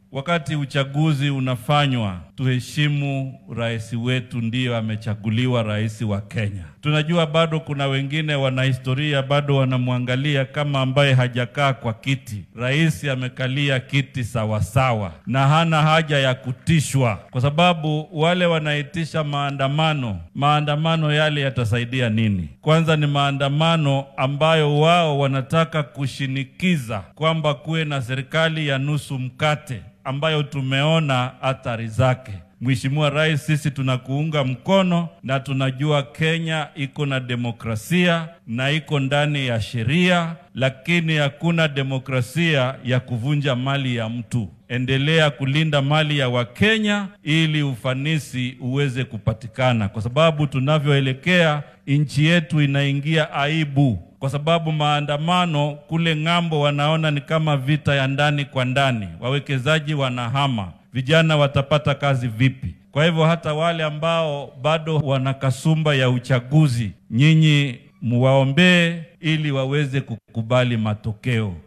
Wakati uchaguzi unafanywa, tuheshimu rais wetu, ndiyo amechaguliwa rais wa Kenya. Tunajua bado kuna wengine wanahistoria bado wanamwangalia kama ambaye hajakaa kwa kiti. Rais amekalia kiti sawasawa na hana haja ya kutishwa, kwa sababu wale wanaitisha maandamano yale yatasaidia nini? Kwanza ni maandamano ambayo wao wanataka kushinikiza kwamba kuwe na serikali ya nusu mkate, ambayo tumeona athari zake. Mheshimiwa Rais, sisi tunakuunga mkono na tunajua Kenya iko na demokrasia na iko ndani ya sheria, lakini hakuna demokrasia ya kuvunja mali ya mtu. Endelea kulinda mali ya Wakenya ili ufanisi uweze kupatikana, kwa sababu tunavyoelekea nchi yetu inaingia aibu, kwa sababu maandamano kule ng'ambo wanaona ni kama vita ya ndani kwa ndani. Wawekezaji wanahama, vijana watapata kazi vipi? Kwa hivyo hata wale ambao bado wana kasumba ya uchaguzi, nyinyi muwaombee ili waweze kukubali matokeo.